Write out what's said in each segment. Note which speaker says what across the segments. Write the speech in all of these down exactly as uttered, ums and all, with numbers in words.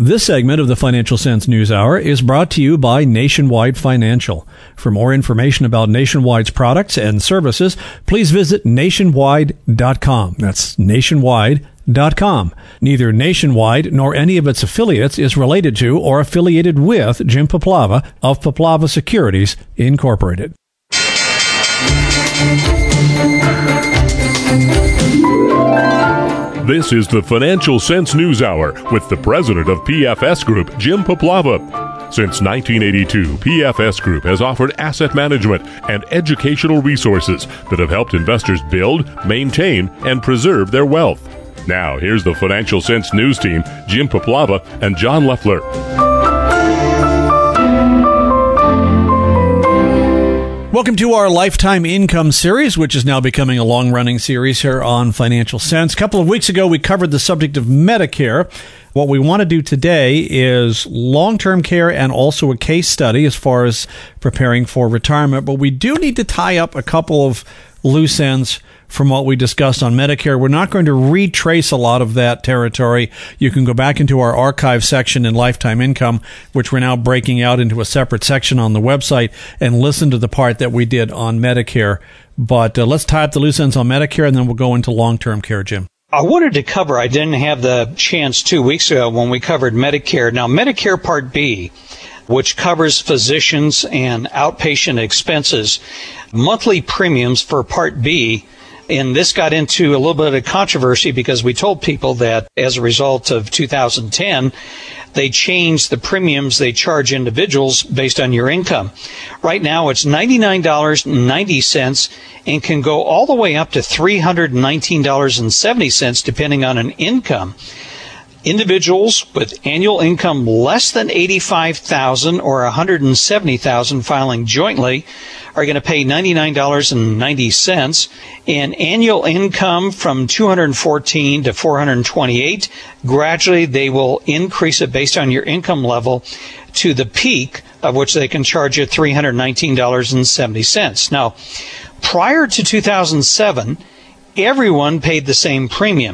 Speaker 1: This segment of the Financial Sense News Hour is brought to you by Nationwide Financial. For more information about Nationwide's products and services, please visit nationwide dot com. That's nationwide dot com. Neither Nationwide nor any of its affiliates is related to or affiliated with Jim Poplava of Poplava Securities, Incorporated.
Speaker 2: This is the Financial Sense News Hour with the president of P F S Group, Jim Poplava. Since nineteen eighty-two, P F S Group has offered asset management and educational resources that have helped investors build, maintain, and preserve their wealth. Now, here's the Financial Sense News team, Jim Poplava and John Leffler.
Speaker 1: Welcome to our Lifetime Income series, which is now becoming a long-running series here on Financial Sense. A couple of weeks ago, we covered the subject of Medicare. What we want to do today is long-term care and also a case study as far as preparing for retirement. But we do need to tie up a couple of loose ends from what we discussed on Medicare. We're not going to retrace a lot of that territory. You can go back into our archive section in Lifetime Income, which we're now breaking out into a separate section on the website, and listen to the part that we did on Medicare. But uh, let's tie up the loose ends on Medicare, and then we'll go into long-term care, Jim.
Speaker 3: I wanted to cover, I didn't have the chance two weeks ago when we covered Medicare. Now, Medicare Part B, which covers physicians and outpatient expenses, monthly premiums for Part B. And this got into a little bit of controversy because we told people that as a result of two thousand ten, they changed the premiums they charge individuals based on your income. Right now, it's ninety-nine dollars and ninety cents and can go all the way up to three hundred nineteen dollars and seventy cents depending on an income. Individuals with annual income less than eighty-five thousand dollars or one hundred seventy thousand dollars filing jointly are going to pay ninety-nine dollars and ninety cents, and annual income from two hundred fourteen to four hundred twenty-eight, gradually they will increase it based on your income level to the peak of which they can charge you three hundred nineteen dollars and seventy cents. Now, prior to two thousand seven, everyone paid the same premium.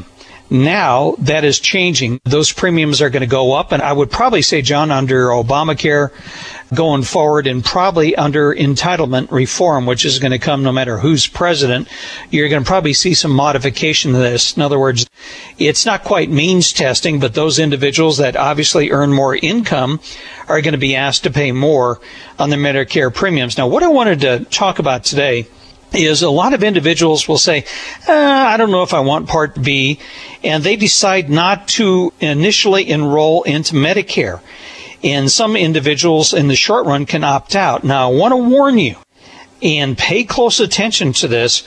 Speaker 3: Now that is changing. Those premiums are going to go up, and I would probably say, John, under Obamacare going forward and probably under entitlement reform, which is going to come no matter who's president, you're going to probably see some modification to this. In other words, it's not quite means testing, but those individuals that obviously earn more income are going to be asked to pay more on their Medicare premiums. Now, what I wanted to talk about today is a lot of individuals will say, uh, I don't know if I want Part B, and they decide not to initially enroll into Medicare. And some individuals in the short run can opt out. Now, I want to warn you, and pay close attention to this,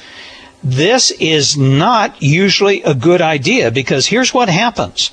Speaker 3: this is not usually a good idea, because here's what happens.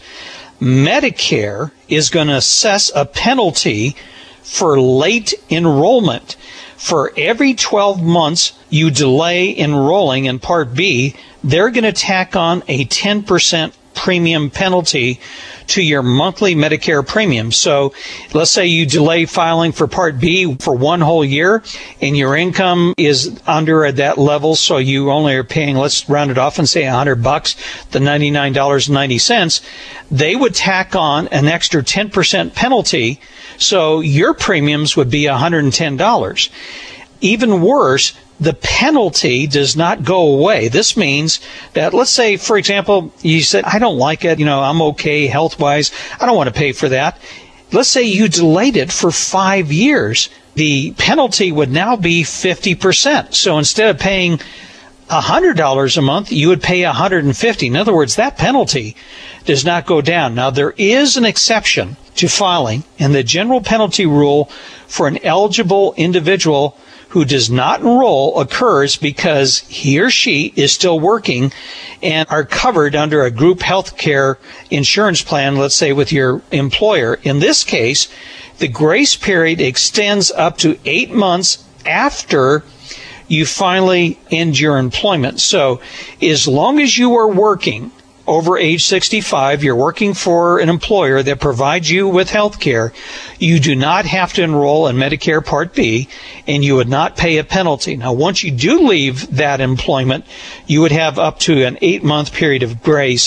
Speaker 3: Medicare is going to assess a penalty for late enrollment. For every twelve months you delay enrolling in Part B, they're going to tack on a ten percent premium penalty to your monthly Medicare premium. So let's say you delay filing for Part B for one whole year and your income is under at that level, so you only are paying, let's round it off and say one hundred bucks, the ninety-nine dollars and ninety cents. They would tack on an extra ten percent penalty, so your premiums would be one hundred ten dollars. Even worse, the penalty does not go away. This means that, let's say, for example, you said, I don't like it, you know, I'm okay health-wise, I don't want to pay for that. Let's say you delayed it for five years. The penalty would now be fifty percent. So instead of paying one hundred dollars a month, you would pay one hundred fifty dollars. In other words, that penalty does not go down. Now, there is an exception to filing, and the general penalty rule for an eligible individual who does not enroll occurs because he or she is still working and are covered under a group health care insurance plan, let's say with your employer. In this case, the grace period extends up to eight months after you finally end your employment. So as long as you are working over age sixty-five, you're working for an employer that provides you with health care, you do not have to enroll in Medicare Part B, and you would not pay a penalty. Now, once you do leave that employment, you would have up to an eight-month period of grace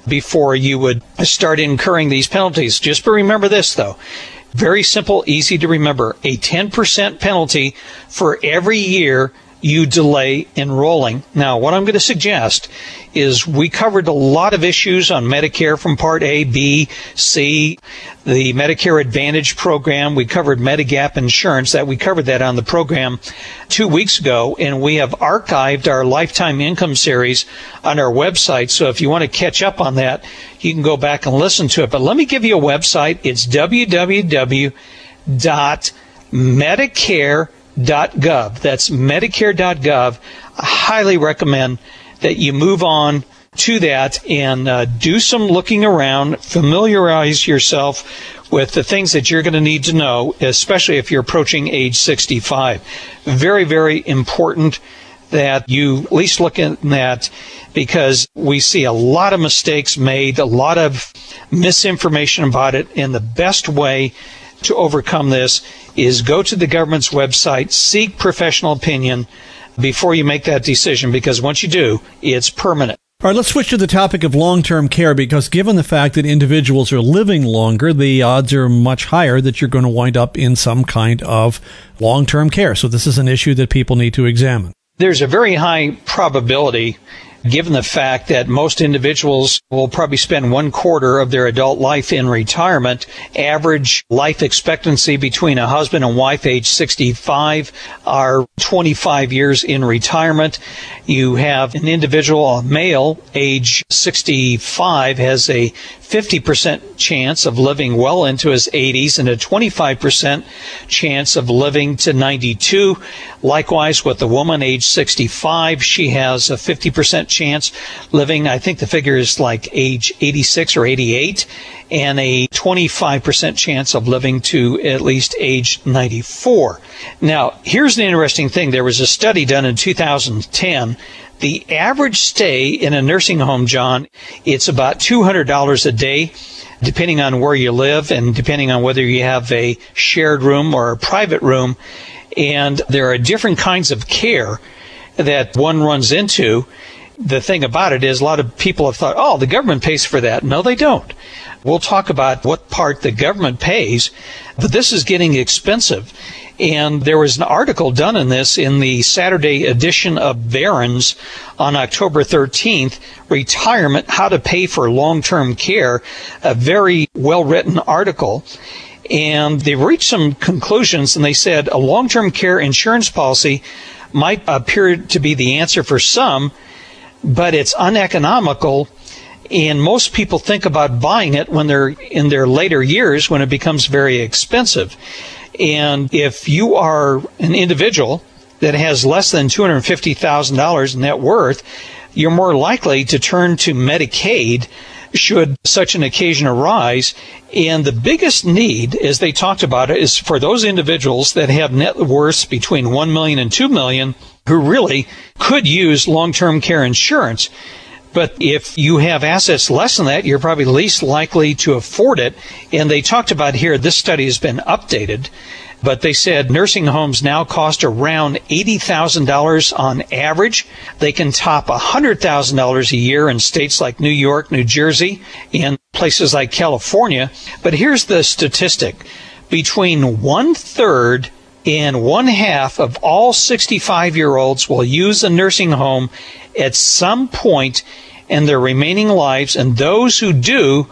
Speaker 3: before you would start incurring these penalties. Just remember this, though. Very simple, easy to remember. A ten percent penalty for every year you delay enrolling. Now, what I'm going to suggest is we covered a lot of issues on Medicare from Part A, B, C, the Medicare Advantage program. We covered Medigap insurance. That we covered that on the program two weeks ago, and we have archived our Lifetime Income series on our website. So if you want to catch up on that, you can go back and listen to it. But let me give you a website. It's w w w dot medicare dot gov. That's medicare dot gov. I highly recommend that you move on to that and uh, do some looking around, familiarize yourself with the things that you're going to need to know, especially if you're approaching age sixty-five. Very, very important that you at least look at that, because we see a lot of mistakes made, a lot of misinformation about it, and the best way to overcome this is go to the government's website, seek professional opinion before you make that decision, because once you do, it's permanent.
Speaker 1: All right, let's switch to the topic of long-term care, because given the fact that individuals are living longer, the odds are much higher that you're going to wind up in some kind of long-term care. So this is an issue that people need to examine.
Speaker 3: There's a very high probability, given the fact that most individuals will probably spend one quarter of their adult life in retirement. Average life expectancy between a husband and wife age sixty-five are twenty-five years in retirement. You have an individual, a male, age sixty-five, has a fifty percent chance of living well into his eighties and a twenty-five percent chance of living to ninety-two. Likewise, with the woman age sixty-five, she has a fifty percent chance living, I think the figure is like age eighty-six or eighty-eight, and a twenty-five percent chance of living to at least age ninety-four. Now, here's an interesting thing. There was a study done in two thousand ten. The average stay in a nursing home, John, it's about two hundred dollars a day, depending on where you live and depending on whether you have a shared room or a private room. And there are different kinds of care that one runs into. The thing about it is a lot of people have thought, oh, the government pays for that. No, they don't. We'll talk about what part the government pays, but this is getting expensive. And there was an article done on this in the Saturday edition of Barron's on October thirteenth, Retirement, How to Pay for Long-Term Care, a very well-written article. And they reached some conclusions, and they said a long-term care insurance policy might appear to be the answer for some, but it's uneconomical, and most people think about buying it when they're in their later years, when it becomes very expensive. And if you are an individual that has less than two hundred fifty thousand dollars net worth, you're more likely to turn to Medicaid should such an occasion arise. And the biggest need, as they talked about it, is for those individuals that have net worths between one million dollars and two million dollars who really could use long-term care insurance. But if you have assets less than that, you're probably least likely to afford it. And they talked about here, this study has been updated, but they said nursing homes now cost around eighty thousand dollars on average. They can top one hundred thousand dollars a year in states like New York, New Jersey, and places like California. But here's the statistic. Between one-third and one-half of all sixty-five-year-olds will use a nursing home at some point in their remaining lives, and those who do,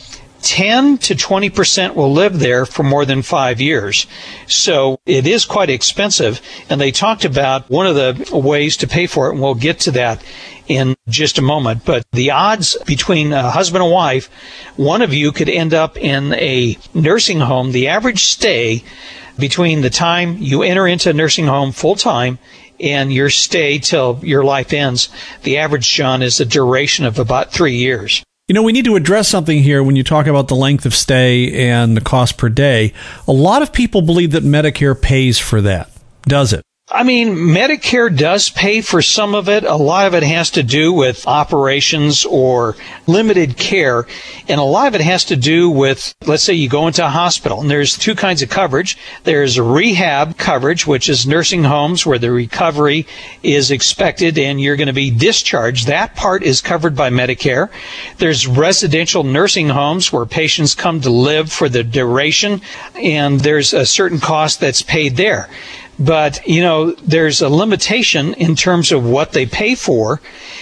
Speaker 3: ten to twenty percent will live there for more than five years. So it is quite expensive, and they talked about one of the ways to pay for it, and we'll get to that in just a moment. But the odds between a husband and wife, one of you could end up in a nursing home. The average stay between the time you enter into a nursing home full-time and your stay till your life ends, the average, John, is a duration of about three years.
Speaker 1: You know, we need to address something here when you talk about the length of stay and the cost per day. A lot of people believe that Medicare pays for that. Does it?
Speaker 3: I mean, Medicare does pay for some of it. A lot of it has to do with operations or limited care. And a lot of it has to do with, let's say you go into a hospital, and there's two kinds of coverage. There's rehab coverage, which is nursing homes where the recovery is expected and you're going to be discharged. That part is covered by Medicare. There's residential nursing homes where patients come to live for the duration, and there's a certain cost that's paid there. But, you know, there's a limitation in terms of what they pay for.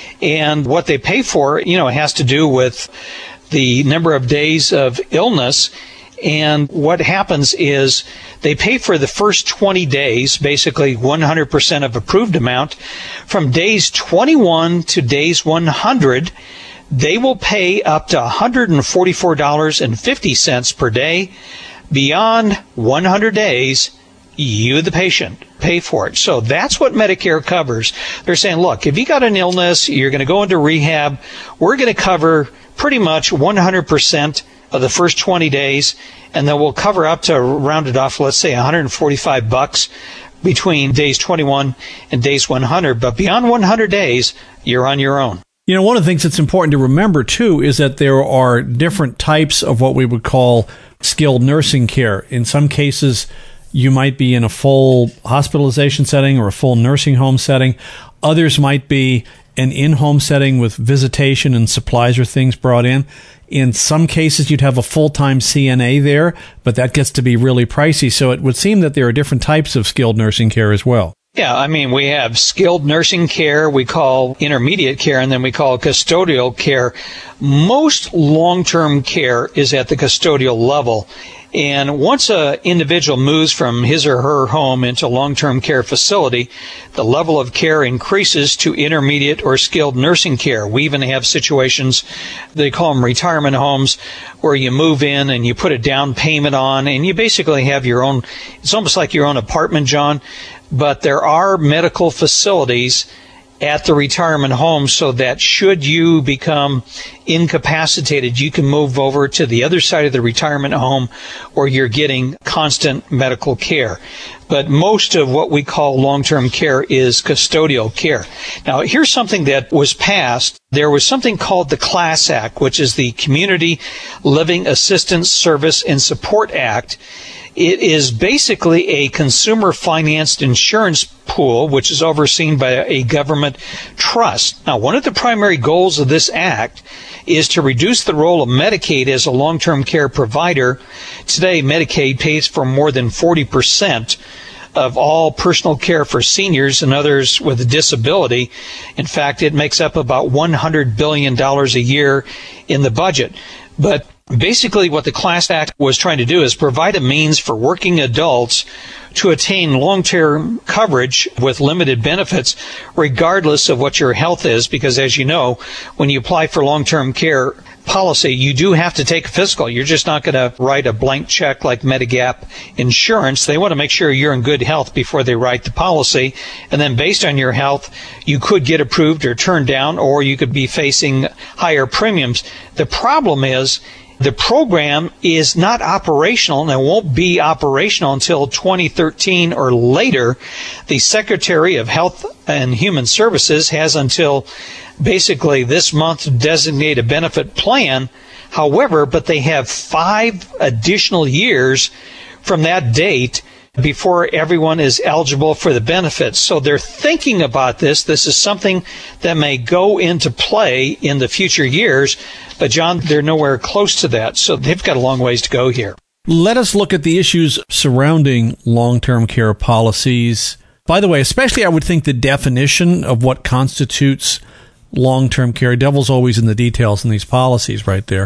Speaker 3: And what they pay for, you know, has to do with the number of days of illness. And what happens is they pay for the first twenty days, basically one hundred percent of approved amount. From days twenty-one to days one hundred, they will pay up to one hundred forty-four dollars and fifty cents per day. Beyond one hundred days, you, the patient, pay for it. So that's what Medicare covers. They're saying, look, if you got an illness, you're going to go into rehab, we're going to cover pretty much one hundred percent of the first twenty days, and then we'll cover up to, rounded off, let's say one hundred forty-five bucks between days twenty-one and days one hundred. But beyond one hundred days, you're on your own.
Speaker 1: You know, one of the things that's important to remember, too, is that there are different types of what we would call skilled nursing care. In some cases, you might be in a full hospitalization setting or a full nursing home setting. Others might be an in-home setting with visitation and supplies or things brought in. In some cases, you'd have a full-time C N A there, but that gets to be really pricey. So it would seem that there are different types of skilled nursing care as well.
Speaker 3: Yeah, I mean, we have skilled nursing care, we call intermediate care, and then we call custodial care. Most long-term care is at the custodial level. And once an individual moves from his or her home into a long-term care facility, the level of care increases to intermediate or skilled nursing care. We even have situations, they call them retirement homes, where you move in and you put a down payment on, and you basically have your own, it's almost like your own apartment, John. But there are medical facilities at the retirement home so that should you become incapacitated, you can move over to the other side of the retirement home where you're getting constant medical care. But most of what we call long-term care is custodial care. Now, here's something that was passed. There was something called the CLASS Act, which is the Community Living Assistance Service and Support Act. It is basically a consumer-financed insurance pool, which is overseen by a government trust. Now, one of the primary goals of this act is to reduce the role of Medicaid as a long-term care provider. Today, Medicaid pays for more than forty percent of all personal care for seniors and others with a disability. In fact, it makes up about one hundred billion dollars a year in the budget. But basically, what the CLASS Act was trying to do is provide a means for working adults to attain long-term coverage with limited benefits, regardless of what your health is, because as you know, when you apply for long-term care policy, you do have to take a physical. You're just not going to write a blank check like Medigap Insurance. They want to make sure you're in good health before they write the policy. And then based on your health, you could get approved or turned down, or you could be facing higher premiums. The problem is, the program is not operational, and it won't be operational until twenty thirteen or later. The Secretary of Health and Human Services has until basically this month to designate a benefit plan. However, but they have five additional years from that date before everyone is eligible for the benefits. So they're thinking about this. This is something that may go into play in the future years. But, John, they're nowhere close to that. So they've got a long ways to go here.
Speaker 1: Let us look at the issues surrounding long-term care policies. By the way, especially I would think the definition of what constitutes long-term care. Devil's always in the details in these policies right there.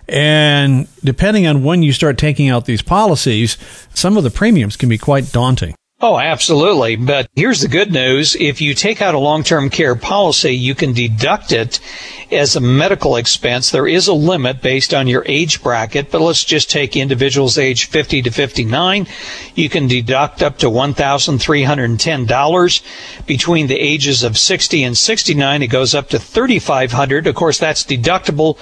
Speaker 1: And depending on when you start taking out these policies, some of the premiums can be quite daunting.
Speaker 3: Oh, absolutely. But here's the good news. If you take out a long-term care policy, you can deduct it as a medical expense. There is a limit based on your age bracket, but let's just take individuals age fifty to fifty-nine. You can deduct up to one thousand three hundred ten dollars. Between the ages of sixty and sixty-nine, it goes up to three thousand five hundred dollars. Of course, that's deductible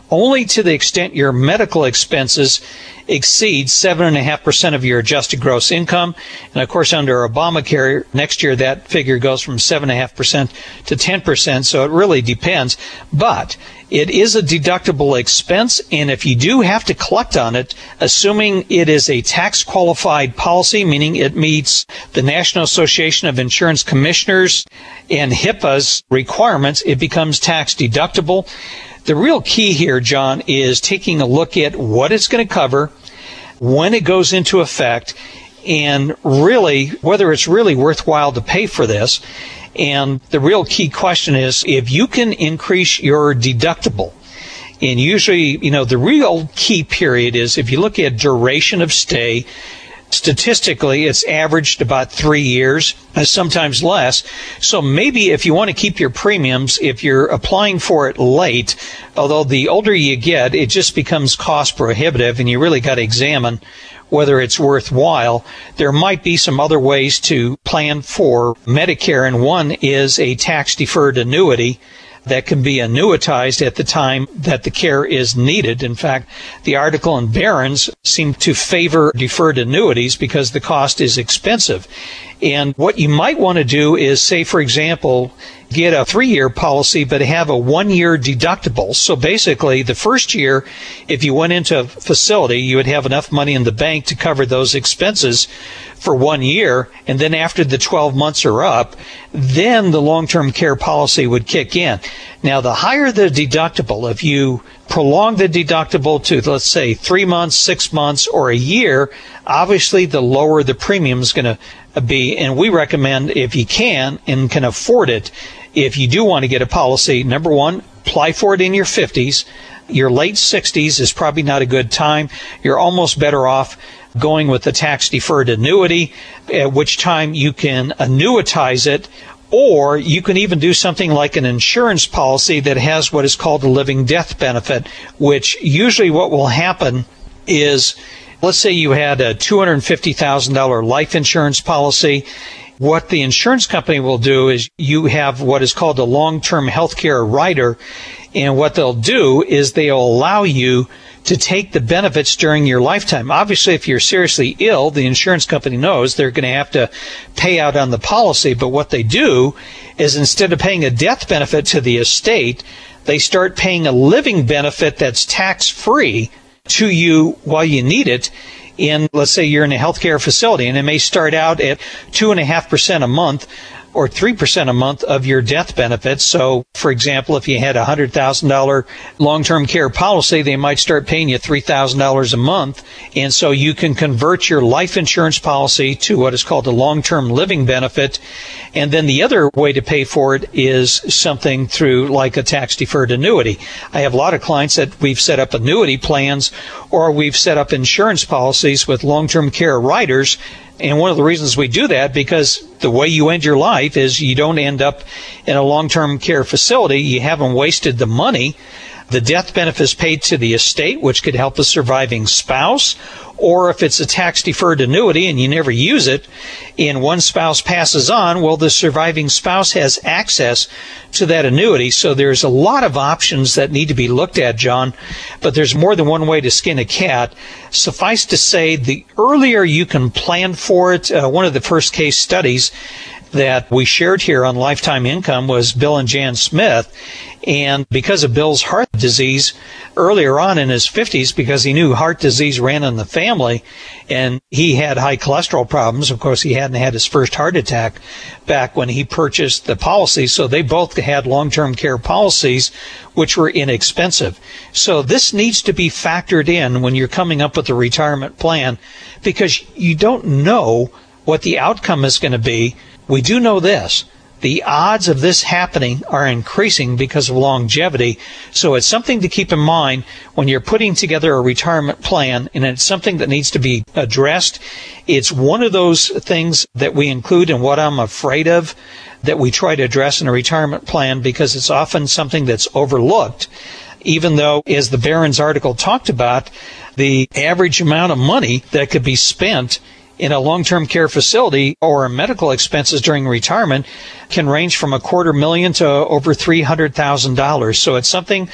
Speaker 3: only to the extent your medical expenses exceed seven point five percent of your adjusted gross income. And of course, under Obamacare, next year that figure goes from seven point five percent to ten percent, so it really depends. But it is a deductible expense, and if you do have to collect on it, assuming it is a tax-qualified policy, meaning it meets the National Association of Insurance Commissioners and HIPAA's requirements, it becomes tax deductible. The real key here, John, is taking a look at what it's going to cover, when it goes into effect, and really whether it's really worthwhile to pay for this. And the real key question is, if you can increase your deductible, and usually, you know, the real key period is if you look at duration of stay, statistically, it's averaged about three years, sometimes less. So maybe if you want to keep your premiums, if you're applying for it late, although the older you get, it just becomes cost prohibitive, and you really got to examine whether it's worthwhile. There might be some other ways to plan for Medicare, and one is a tax-deferred annuity that can be annuitized at the time that the care is needed. In fact, the article in Barron's seemed to favor deferred annuities because the cost is expensive. And what you might want to do is, say, for example, get a three-year policy but have a one-year deductible. So basically, the first year, if you went into a facility, you would have enough money in the bank to cover those expenses for one year, and then after the twelve months are up, then the long-term care policy would kick in. Now, the higher the deductible, if you prolong the deductible to, let's say, three months, six months, or a year, obviously the lower the premium is going to be. And we recommend, if you can and can afford it, if you do want to get a policy, number one, apply for it in your fifties. Your late sixties is probably not a good time. You're almost better off going with the tax-deferred annuity, at which time you can annuitize it, or you can even do something like an insurance policy that has what is called a living death benefit, which usually what will happen is, let's say you had a two hundred fifty thousand dollars life insurance policy. What the insurance company will do is you have what is called a long-term health care rider, and what they'll do is they'll allow you to take the benefits during your lifetime. Obviously, if you're seriously ill, the insurance company knows they're going to have to pay out on the policy, but what they do is instead of paying a death benefit to the estate, they start paying a living benefit that's tax-free to you while you need it. In, let's say you're in a healthcare facility, and it may start out at two point five percent a month or three percent a month of your death benefits. So, for example, if you had a one hundred thousand dollars long-term care policy, they might start paying you three thousand dollars a month. And so you can convert your life insurance policy to what is called a long-term living benefit. And then the other way to pay for it is something through like a tax-deferred annuity. I have a lot of clients that we've set up annuity plans, or we've set up insurance policies with long-term care riders. And one of the reasons we do that, because the way you end your life is you don't end up in a long-term care facility. You haven't wasted the money. The death benefit is paid to the estate, which could help a surviving spouse. Or if it's a tax-deferred annuity and you never use it, and one spouse passes on, well, the surviving spouse has access to that annuity. So there's a lot of options that need to be looked at, John, but there's more than one way to skin a cat. Suffice to say, the earlier you can plan for it, uh, one of the first case studies that we shared here on Lifetime Income was Bill and Jan Smith. And because of Bill's heart disease earlier on in his fifties, because he knew heart disease ran in the family and he had high cholesterol problems, of course, he hadn't had his first heart attack back when he purchased the policy. So they both had long-term care policies, which were inexpensive. So this needs to be factored in when you're coming up with a retirement plan, because you don't know what the outcome is going to be. We do know this. The odds of this happening are increasing because of longevity. So it's something to keep in mind when you're putting together a retirement plan, and it's something that needs to be addressed. It's one of those things that we include in what I'm afraid of, that we try to address in a retirement plan, because it's often something that's overlooked. Even though, as the Barron's article talked about, the average amount of money that could be spent in a long-term care facility or medical expenses during retirement can range from a quarter million to over three hundred thousand dollars. So it's something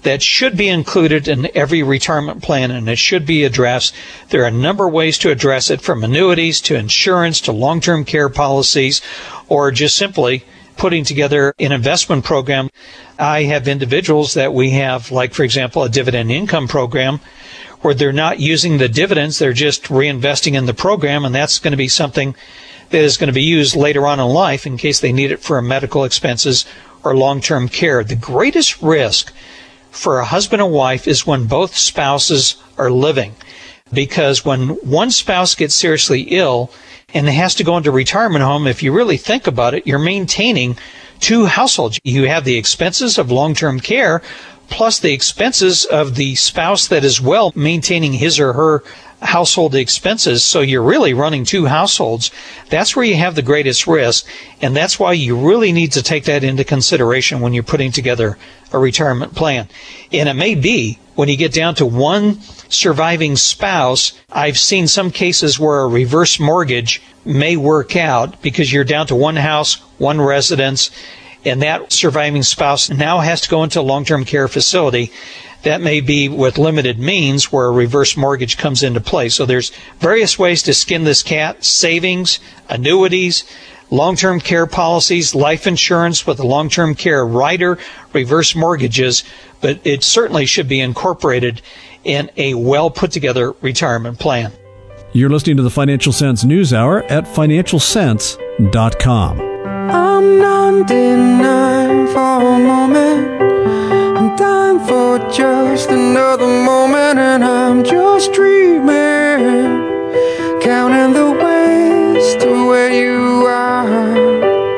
Speaker 3: that should be included in every retirement plan, and it should be addressed. There are a number of ways to address it, from annuities to insurance to long-term care policies, or just simply putting together an investment program. I have individuals that we have, like, for example, a dividend income program where they're not using the dividends, they're just reinvesting in the program, and that's going to be something that is going to be used later on in life in case they need it for medical expenses or long-term care. The greatest risk for a husband and wife is when both spouses are living, because when one spouse gets seriously ill and has to go into a retirement home, if you really think about it, you're maintaining two households. You have the expenses of long-term care plus the expenses of the spouse that is well maintaining his or her household expenses. So you're really running two households. That's where you have the greatest risk, and that's why you really need to take that into consideration when you're putting together a retirement plan. And it may be when you get down to one surviving spouse, I've seen some cases where a reverse mortgage may work out because you're down to one house, one residence, and that surviving spouse now has to go into a long-term care facility. That may be with limited means where a reverse mortgage comes into play. So there's various ways to skin this cat: savings, annuities, long-term care policies, life insurance with a long-term care rider, reverse mortgages, but it certainly should be incorporated in a well-put-together retirement plan.
Speaker 1: You're listening to the Financial Sense News Hour at financial sense dot com.
Speaker 4: I'm not denying for a moment. I'm dying for just another moment, and I'm just dreaming, counting the ways to where you are.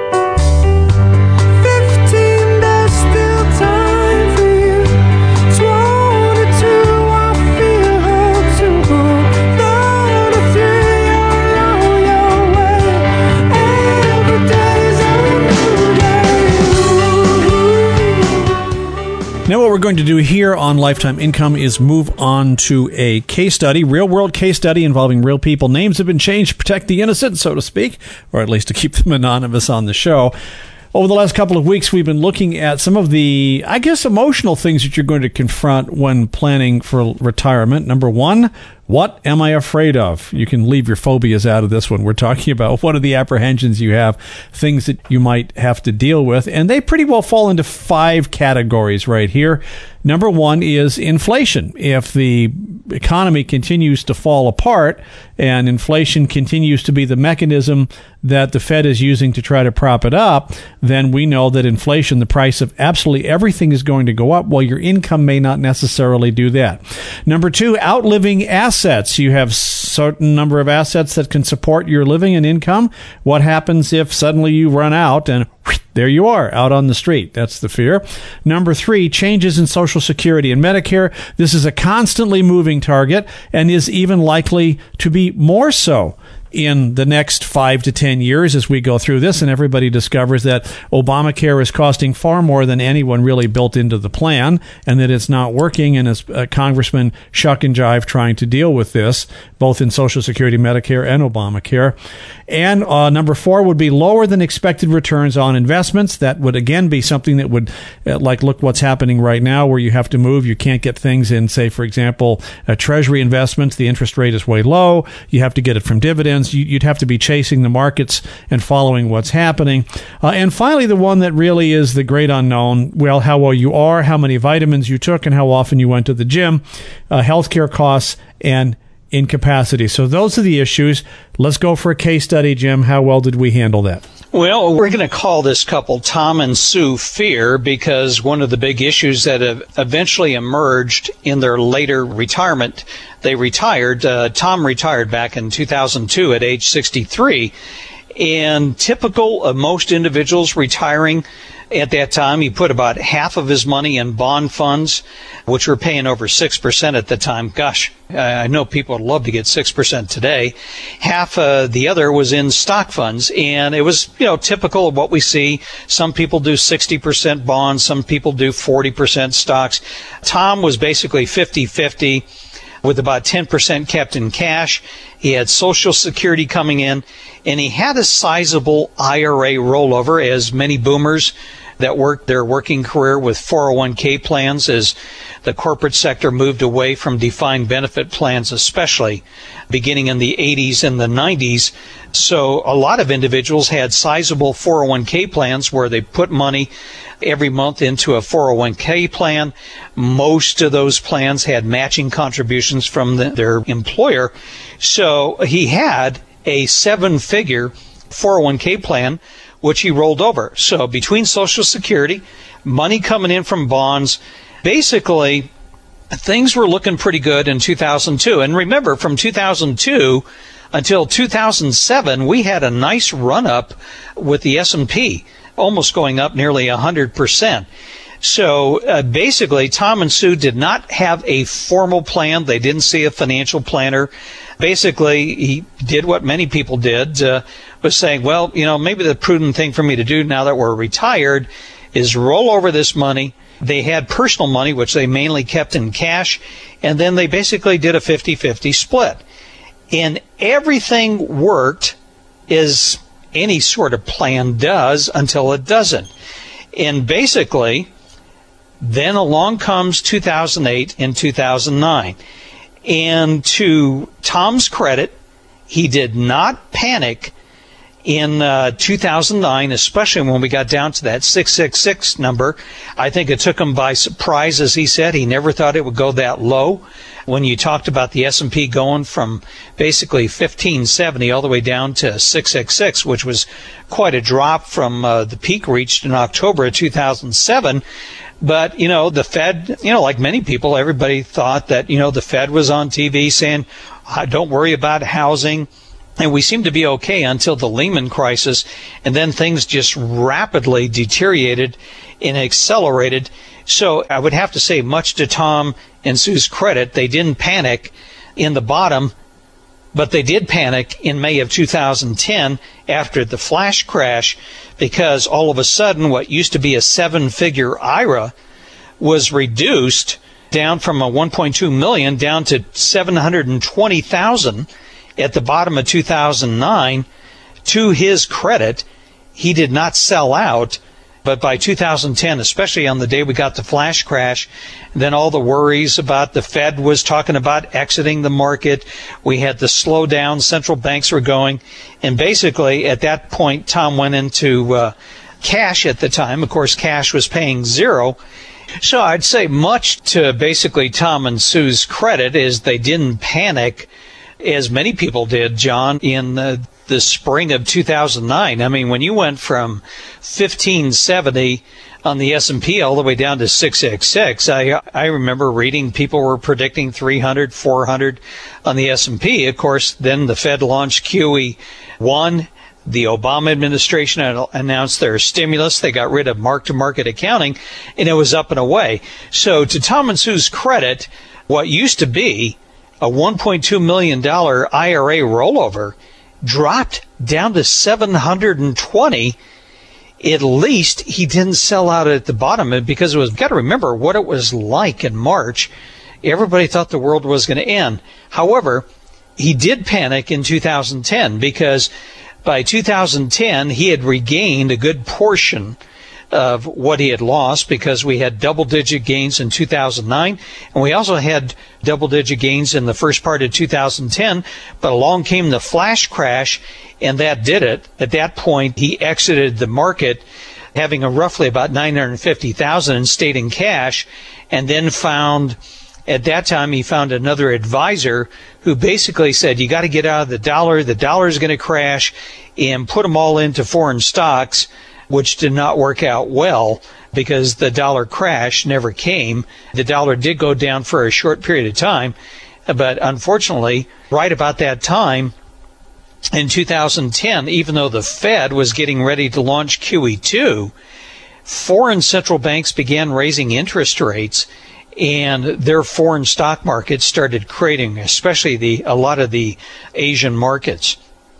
Speaker 4: Fifteen, there's still time for you. Twenty-two, I feel hurt too. Thirty-three, you're on your way. Every day's a new day.
Speaker 1: Now what we're going to do here on Lifetime Income is move on to a case study, real-world case study involving real people. Names have been changed to protect the innocent, so to speak, or at least to keep them anonymous on the show. Over the last couple of weeks, we've been looking at some of the, I guess, emotional things that you're going to confront when planning for retirement. Number one, what am I afraid of? You can leave your phobias out of this one. We're talking about what are the apprehensions you have, things that you might have to deal with, and they pretty well fall into five categories right here. Number one is inflation. If the economy continues to fall apart and inflation continues to be the mechanism that the Fed is using to try to prop it up, then we know that inflation, the price of absolutely everything, is going to go up, while your income may not necessarily do that. Number two, outliving assets. You have certain number of assets that can support your living and income. What happens if suddenly you run out and there you are, out on the street? That's the fear. Number three, changes in Social Security and Medicare. This is a constantly moving target and is even likely to be more so in the next five to ten years as we go through this, and everybody discovers that Obamacare is costing far more than anyone really built into the plan, and that it's not working, and as uh, Congressman shuck and jive trying to deal with this, both in Social Security, Medicare, and Obamacare. And uh, number four would be lower than expected returns on investments. That would, again, be something that would, uh, like, look what's happening right now where you have to move. You can't get things in, say, for example, uh, Treasury investments. The interest rate is way low. You have to get it from dividends. You'd have to be chasing the markets and following what's happening. Uh, and finally, the one that really is the great unknown, well, how well you are, how many vitamins you took, and how often you went to the gym, uh, healthcare costs, and incapacity. So those are the issues. Let's go for a case study, Jim. How well did we handle that?
Speaker 3: Well, we're going to call this couple Tom and Sue Fear, because one of the big issues that have eventually emerged in their later retirement, they retired. Uh, Tom retired back in two thousand two at age sixty-three. And typical of most individuals retiring at that time, he put about half of his money in bond funds, which were paying over six percent at the time. Gosh, I know people would love to get six percent today. Half uh, the other was in stock funds, and it was, you know, typical of what we see. Some people do sixty percent bonds, some people do forty percent stocks. Tom was basically fifty-fifty, with about ten percent kept in cash. He had Social Security coming in, and he had a sizable I R A rollover, as many boomers that worked their working career with four oh one k plans as the corporate sector moved away from defined benefit plans, especially beginning in the eighties and the nineties. So a lot of individuals had sizable four oh one k plans where they put money every month into a four oh one k plan. Most of those plans had matching contributions from the, their employer. So he had a seven-figure four oh one k plan, which he rolled over. So between Social Security, money coming in from bonds, basically things were looking pretty good in two thousand two. And remember, from two thousand two until two thousand seven, we had a nice run-up with the S and P, almost going up nearly one hundred percent. So uh, basically, Tom and Sue did not have a formal plan. They didn't see a financial planner. Basically, he did what many people did, uh, was saying, well, you know, maybe the prudent thing for me to do now that we're retired is roll over this money. They had personal money, which they mainly kept in cash, and then they basically did a fifty-fifty split. And everything worked as any sort of plan does until it doesn't. And basically, then along comes two thousand eight and two thousand nine. And to Tom's credit, he did not panic in uh, two thousand nine, especially when we got down to that six six six number. I think it took him by surprise, as he said. He never thought it would go that low. When you talked about the S and P going from basically fifteen seventy all the way down to six six six, which was quite a drop from uh, the peak reached in October of two thousand seven. But, you know, the Fed, you know, like many people, everybody thought that, you know, the Fed was on T V saying, don't worry about housing. And we seemed to be okay until the Lehman crisis. And then things just rapidly deteriorated and accelerated. So I would have to say, much to Tom and Sue's credit, they didn't panic in the bottom, but they did panic in May of two thousand ten after the flash crash, because all of a sudden what used to be a seven-figure I R A was reduced down from a one point two million down to seven hundred twenty thousand at the bottom of two thousand nine. To his credit, he did not sell out. But by two thousand ten, especially on the day we got the flash crash, then all the worries about the Fed was talking about exiting the market. We had the slowdown. Central banks were going. And basically, at that point, Tom went into uh, cash at the time. Of course, cash was paying zero. So I'd say much to basically Tom and Sue's credit is they didn't panic as many people did, John, in the the spring of two thousand nine. I mean, when you went from fifteen seventy on the S and P all the way down to six six six, I I remember reading people were predicting three hundred, four hundred on the S and P. Of course, then the Fed launched Q E one. The Obama administration announced their stimulus. They got rid of mark-to-market accounting, and it was up and away. So to Tom and Sue's credit, what used to be a one point two million dollars I R A rollover dropped down to seven hundred twenty. At least he didn't sell out at the bottom, because it was, got to remember what it was like in March. Everybody thought the world was going to end. However, he did panic in two thousand ten, because by two thousand ten he had regained a good portion of what he had lost, because we had double-digit gains in two thousand nine, and we also had double-digit gains in the first part of two thousand ten, but along came the flash crash, and that did it. At that point, he exited the market having a roughly about nine hundred fifty thousand and stayed in cash, and then found, at that time, he found another advisor who basically said, you got to get out of the dollar, the dollar is going to crash, and put them all into foreign stocks, which did not work out well, because the dollar crash never came. The dollar did go down for a short period of time, but unfortunately, right about that time, in two thousand ten, even though the Fed was getting ready to launch Q E two, foreign central banks began raising interest rates, and their foreign stock markets started creating, especially the a lot of the Asian markets.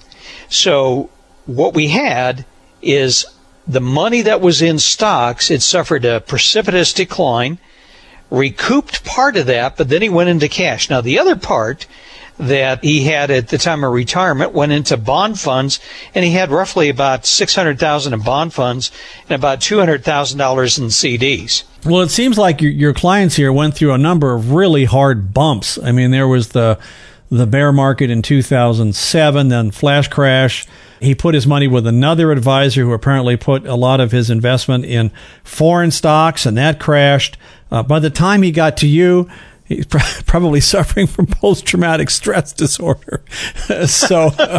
Speaker 3: So what we had is the money that was in stocks, it suffered a precipitous decline, recouped part of that, but then he went into cash. Now, the other part that he had at the time of retirement went into bond funds, and he had roughly about six hundred thousand dollars in bond funds and about two hundred thousand dollars in C Ds.
Speaker 1: Well, it seems like your, your clients here went through a number of really hard bumps. I mean, there was the the bear market in two thousand seven, then flash crash. He put his money with another advisor who apparently put a lot of his investment in foreign stocks, and that crashed. Uh, by the time he got to you, he's probably suffering from post-traumatic stress disorder. so, uh,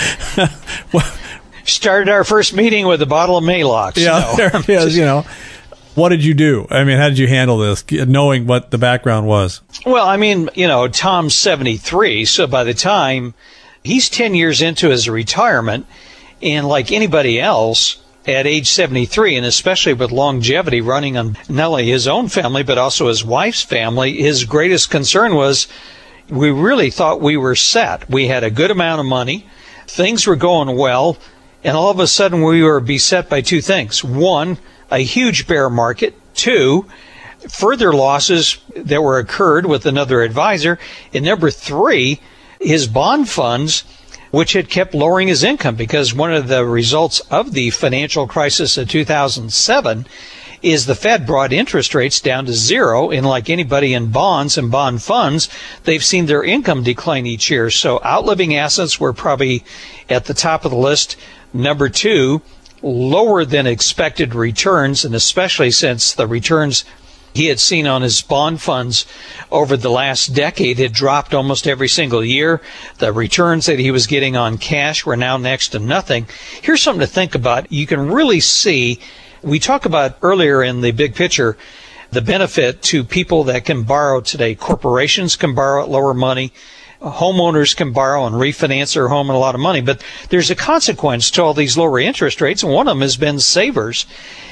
Speaker 3: well, started our first meeting with a bottle of Maalox.
Speaker 1: Yeah,
Speaker 3: no.
Speaker 1: there it is, you know. What did you do? I mean, how did you handle this, knowing what the background was?
Speaker 3: Well, I mean, you know, Tom's seventy-three, so by the time he's ten years into his retirement, and like anybody else, at age seventy-three, and especially with longevity running on not only his own family, but also his wife's family, his greatest concern was we really thought we were set. We had a good amount of money. Things were going well. And all of a sudden, we were beset by two things. One, a huge bear market. Two, further losses that were occurred with another advisor. And number three, his bond funds, which had kept lowering his income, because one of the results of the financial crisis of two thousand seven is the Fed brought interest rates down to zero, and like anybody in bonds and bond funds, they've seen their income decline each year. So outliving assets were probably at the top of the list. Number two, lower than expected returns, and especially since the returns he had seen on his bond funds over the last decade had dropped almost every single year. The returns that he was getting on cash were now next to nothing. Here's something to think about. You can really see, we talked about earlier in the big picture, the benefit to people that can borrow today. Corporations can borrow at lower money. Homeowners can borrow and refinance their home at a lot of money. But there's a consequence to all these lower interest rates, and one of them has been savers.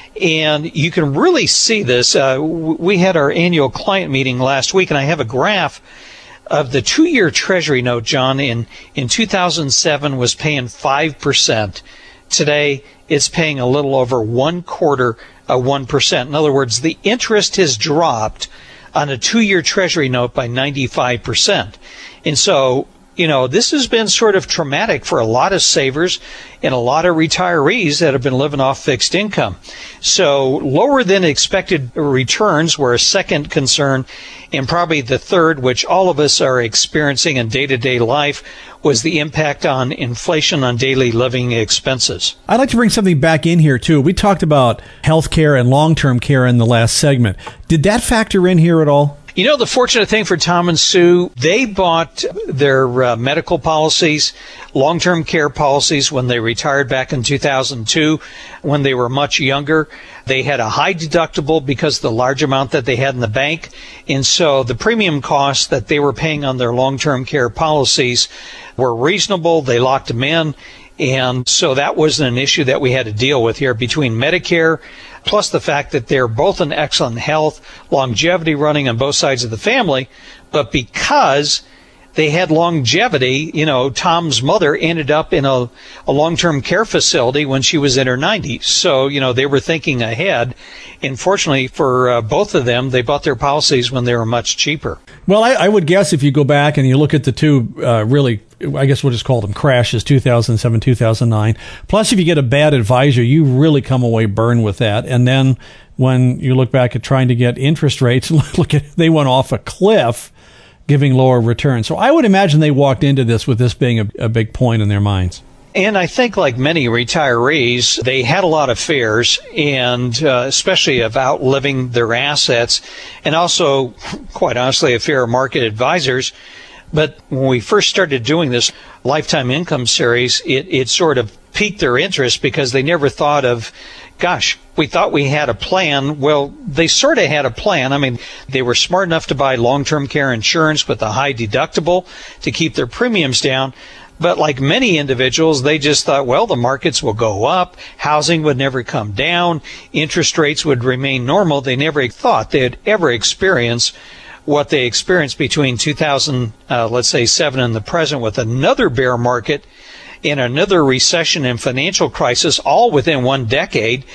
Speaker 3: And you can really see this. Uh, we had our annual client meeting last week, and I have a graph of the two-year Treasury note, John, in, in two thousand seven was paying five percent. Today, it's paying a little over one quarter of one percent. In other words, the interest has dropped on a two-year Treasury note by ninety-five percent. And so, you know, this has been sort of traumatic for a lot of savers and a lot of retirees that have been living off fixed income. So lower than expected returns were a second concern, and probably the third, which all of us are experiencing in day-to-day life, was the impact on inflation on daily living expenses.
Speaker 1: I'd like to bring something back in here, too. We talked about health care and long-term care in the last segment. Did that factor in here at all?
Speaker 3: You know, the fortunate thing for Tom and Sue, they bought their uh, medical policies, long-term care policies, when they retired back in two thousand two, when they were much younger. They had a high deductible because of the large amount that they had in the bank. And so the premium costs that they were paying on their long-term care policies were reasonable. They locked them in. And so that wasn't an issue that we had to deal with here between Medicare, plus the fact that they're both in excellent health, longevity running on both sides of the family. But because they had longevity, you know, Tom's mother ended up in a, a long-term care facility when she was in her nineties. So, you know, they were thinking ahead. Unfortunately for uh, both of them, they bought their policies when they were much cheaper.
Speaker 1: Well, I, I would guess if you go back and you look at the two uh, really, I guess we'll just call them crashes, two thousand seven, two thousand nine. Plus, if you get a bad advisor, you really come away burned with that. And then when you look back at trying to get interest rates, look at they went off a cliff, giving lower returns. So I would imagine they walked into this with this being a, a big point in their minds.
Speaker 3: And I think, like many retirees, they had a lot of fears, and uh, especially of outliving their assets, and also, quite honestly, a fear of market advisors. But when we first started doing this Lifetime Income series, it, it sort of piqued their interest because they never thought of, gosh, we thought we had a plan. Well, they sort of had a plan. I mean, they were smart enough to buy long-term care insurance with a high deductible to keep their premiums down. But like many individuals, they just thought, well, the markets will go up, housing would never come down, interest rates would remain normal. They never thought they'd ever experience what they experienced between two thousand, uh, let's say, seven and the present, with another bear market and another recession and financial crisis all within one decade.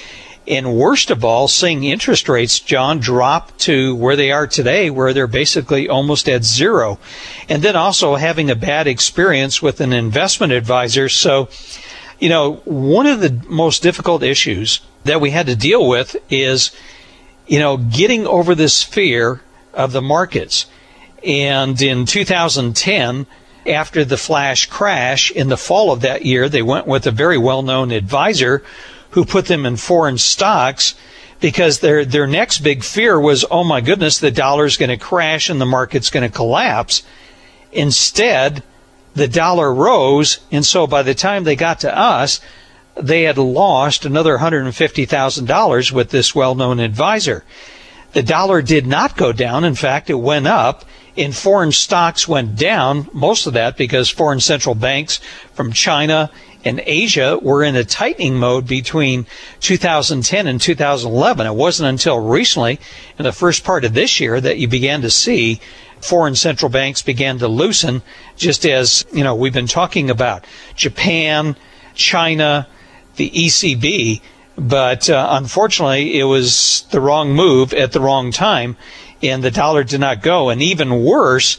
Speaker 3: And worst of all, seeing interest rates, John, drop to where they are today, where they're basically almost at zero. And then also having a bad experience with an investment advisor. So, you know, one of the most difficult issues that we had to deal with is, you know, getting over this fear of the markets. And in two thousand ten, after the flash crash in the fall of that year, they went with a very well-known advisor who put them in foreign stocks because their their next big fear was, oh my goodness, the dollar's going to crash and the market's going to collapse. Instead, the dollar rose, and so by the time they got to us, they had lost another one hundred fifty thousand dollars with this well-known advisor. The dollar did not go down. In fact, it went up. And foreign stocks went down, most of that because foreign central banks from China and Asia were in a tightening mode between two thousand ten and two thousand eleven. It wasn't until recently, in the first part of this year, that you began to see foreign central banks began to loosen, just as, you know, we've been talking about Japan, China, the E C B. But uh, unfortunately, it was the wrong move at the wrong time, and the dollar did not go. And even worse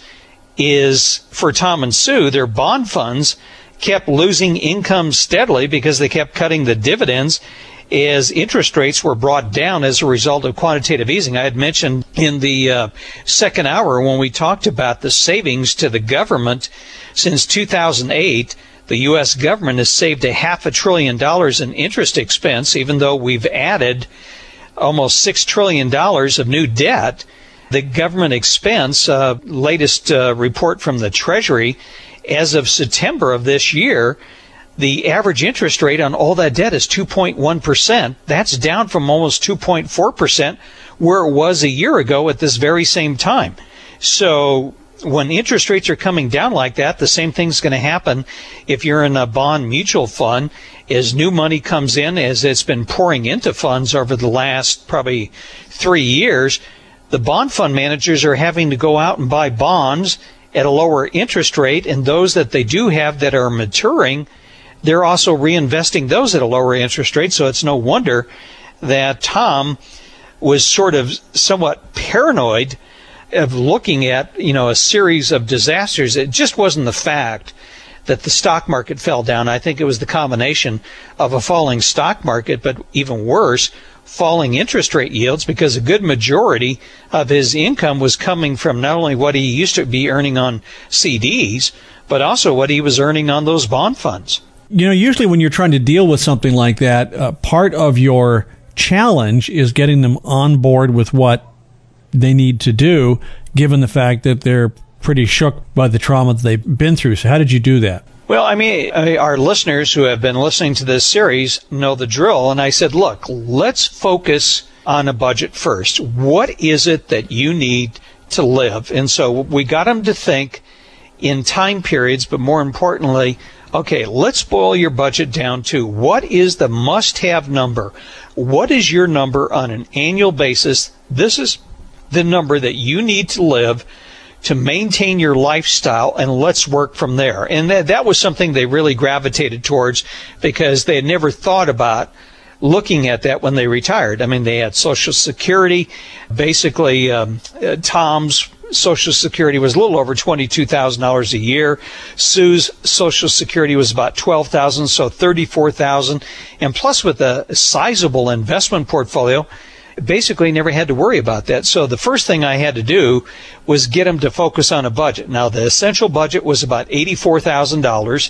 Speaker 3: is for Tom and Sue, their bond funds kept losing income steadily because they kept cutting the dividends as interest rates were brought down as a result of quantitative easing. I had mentioned in the uh, second hour when we talked about the savings to the government since two thousand eight, the U S government has saved a half a trillion dollars in interest expense, even though we've added almost six trillion dollars of new debt. The government expense, uh, latest uh, report from the Treasury, as of September of this year, the average interest rate on all that debt is two point one percent. That's down from almost two point four percent where it was a year ago at this very same time. So when interest rates are coming down like that, the same thing's going to happen if you're in a bond mutual fund. As new money comes in, as it's been pouring into funds over the last probably three years, the bond fund managers are having to go out and buy bonds at a lower interest rate, and those that they do have that are maturing, they're also reinvesting those at a lower interest rate. So it's no wonder that Tom was sort of somewhat paranoid of looking at, you know, a series of disasters. It just wasn't the fact that the stock market fell down. I think it was the combination of a falling stock market, but even worse, falling interest rate yields, because a good majority of his income was coming from not only what he used to be earning on C Ds, but also what he was earning on those bond funds.
Speaker 1: You know, usually when you're trying to deal with something like that, uh, part of your challenge is getting them on board with what they need to do, given the fact that they're pretty shook by the trauma that they've been through. So how did you do that?
Speaker 3: Well, I mean, our listeners who have been listening to this series know the drill. And I said, look, let's focus on a budget first. What is it that you need to live? And so we got them to think in time periods, but more importantly, okay, let's boil your budget down to what is the must-have number? What is your number on an annual basis? This is the number that you need to live to maintain your lifestyle, and let's work from there. And that, that was something they really gravitated towards because they had never thought about looking at that when they retired. I mean, they had Social Security. Basically, um, uh, Tom's Social Security was a little over twenty-two thousand dollars a year. Sue's Social Security was about twelve thousand dollars, so thirty-four thousand dollars. And plus, with a sizable investment portfolio, basically never had to worry about that. So the first thing I had to do was get them to focus on a budget. Now, the essential budget was about eighty-four thousand dollars,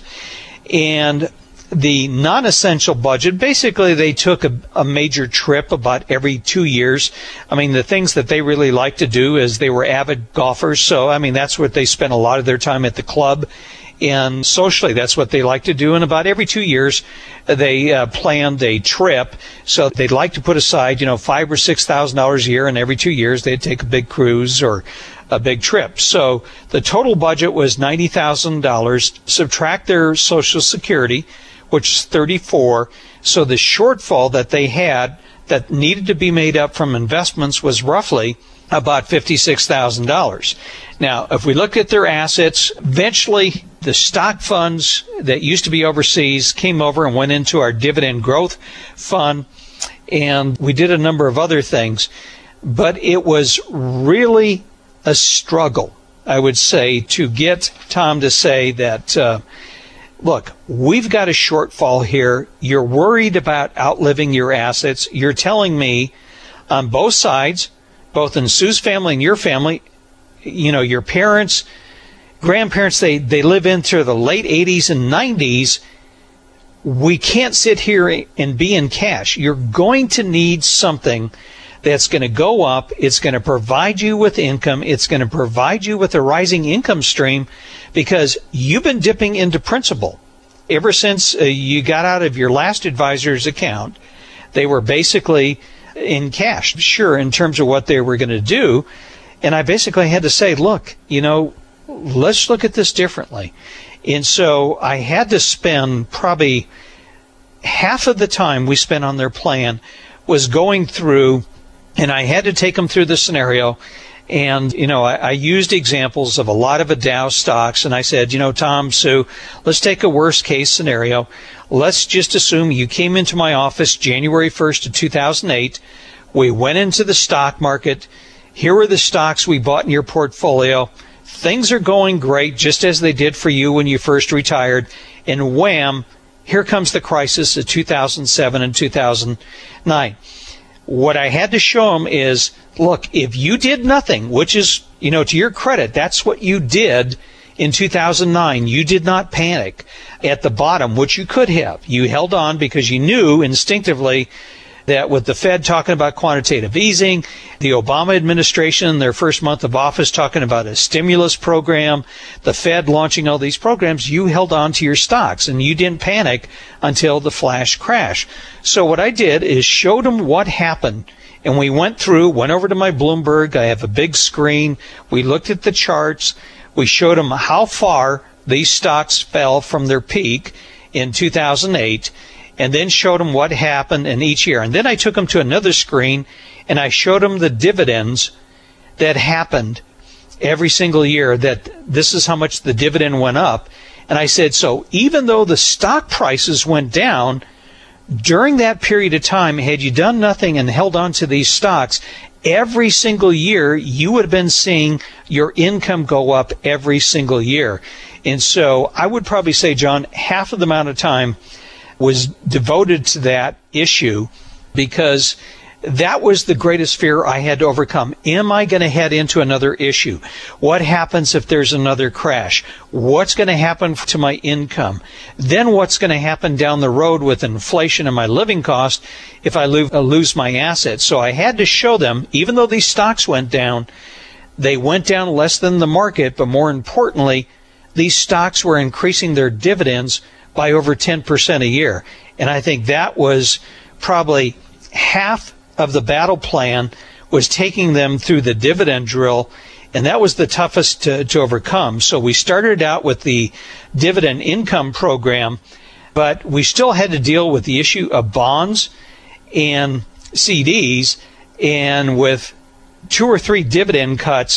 Speaker 3: and the non-essential budget, basically they took a, a major trip about every two years. I mean, the things that they really like to do is they were avid golfers, so I mean, that's what they spent a lot of their time at the club. And socially, that's what they like to do. And about every two years, they uh, planned a trip. So they'd like to put aside, you know, five or six thousand dollars a year, and every two years they'd take a big cruise or a big trip. So the total budget was ninety thousand dollars. Subtract their Social Security, which is thirty-four. So the shortfall that they had that needed to be made up from investments was roughly about fifty-six thousand dollars. Now, if we look at their assets, eventually the stock funds that used to be overseas came over and went into our dividend growth fund. and we did a number of other things. But it was really a struggle, I would say, to get Tom to say that, uh, look, we've got a shortfall here. You're worried about outliving your assets. You're telling me on both sides, both in Sue's family and your family, you know, your parents, grandparents, they, they live into the late eighties and nineties. We can't sit here and be in cash. You're going to need something that's going to go up. It's going to provide you with income. It's going to provide you with a rising income stream because you've been dipping into principal. Ever since uh, you got out of your last advisor's account, they were basically in cash, sure, in terms of what they were going to do. And I basically had to say, look, you know, let's look at this differently. And so I had to spend probably half of the time we spent on their plan was going through, and I had to take them through the scenario. And, you know, I, I used examples of a lot of a Dow stocks. And I said, you know, Tom, Sue, let's take a worst case scenario. Let's just assume you came into my office January first of two thousand eight. We went into the stock market. Here are the stocks we bought in your portfolio. Things are going great, just as they did for you when you first retired. And wham, here comes the crisis of two thousand seven and two thousand nine. What I had to show them is, look, if you did nothing, which is, you know, to your credit, that's what you did in two thousand nine. You did not panic at the bottom, which you could have. You held on because you knew instinctively that with the Fed talking about quantitative easing, the Obama administration in their first month of office talking about a stimulus program, the Fed launching all these programs, you held on to your stocks and you didn't panic until the flash crash. So what I did is showed them what happened. And we went through, went over to my Bloomberg. I have a big screen. We looked at the charts. We showed them how far these stocks fell from their peak in two thousand eight. And then showed them what happened in each year. And then I took them to another screen and I showed them the dividends that happened every single year, that this is how much the dividend went up. And I said, so even though the stock prices went down, during that period of time, had you done nothing and held on to these stocks, every single year you would have been seeing your income go up every single year. And so I would probably say, John, half of the amount of time was devoted to that issue because that was the greatest fear I had to overcome. Am I going to head into another issue? What happens if there's another crash? What's going to happen to my income? Then what's going to happen down the road with inflation and my living cost if I lose my assets? So I had to show them, even though these stocks went down, they went down less than the market, but more importantly, these stocks were increasing their dividends by over ten percent a year. And I think that was probably half of the battle plan, was taking them through the dividend drill, and that was the toughest to, to overcome. So we started out with the dividend income program, but we still had to deal with the issue of bonds and C Ds, and with two or three dividend cuts,